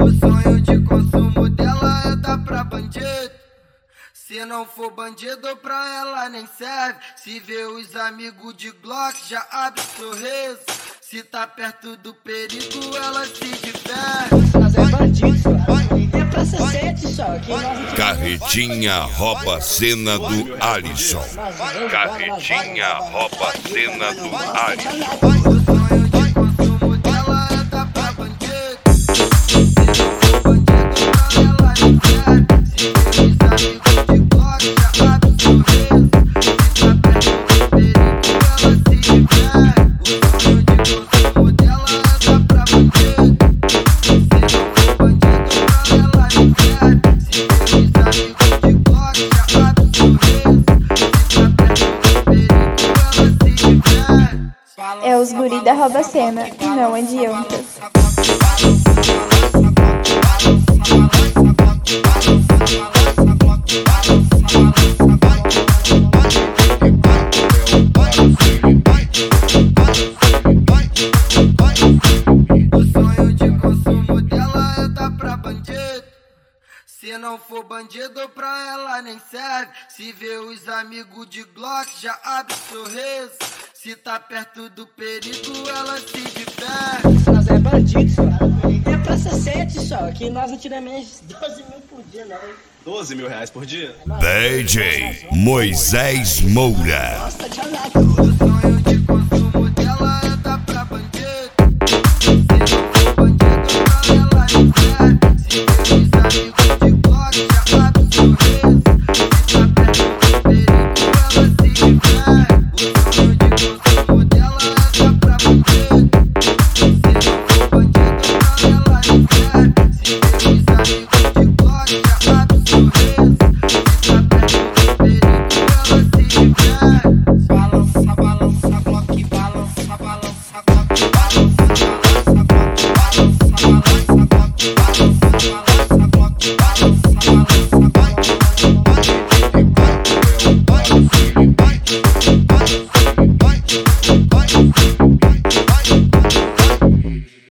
O sonho de consumo dela é dar pra bandido. Se não for bandido, pra ela nem serve. Se vê os amigos de Glock, já abre sorriso. Se tá perto do perigo, ela se diverte. Nós é bandido, é pra ser sete só. Carretinha rouba a cena do Alisson. Carretinha rouba a cena do Alisson. O sonho de consumo dela é dar pra bandido. Se não for bandido, pra ela nem serve. Se vê os amigos de Glock, já abre sorriso. Se tá perto do perigo, ela se diverte. O sonho de consumo dela é dar pra bandido. Se não for bandido, pra ela nem serve. Se vê os amigos de Glock, já abre sorriso. Se tá perto do perigo, ela se diverte. É os guri da rouba cena, e não adianta. O sonho de consumo dela é dar pra bandido. Se não for bandido, pra ela nem serve. Se vê os amigos de Glock, já abre sorriso. Se tá perto do perigo, ela se diverte. Nós é bandido, é pra ser sete só. Que nós não tiramos menos 12 mil por dia, não. 12 mil reais por dia? DJ Moisés Moura. Nossa, tchau,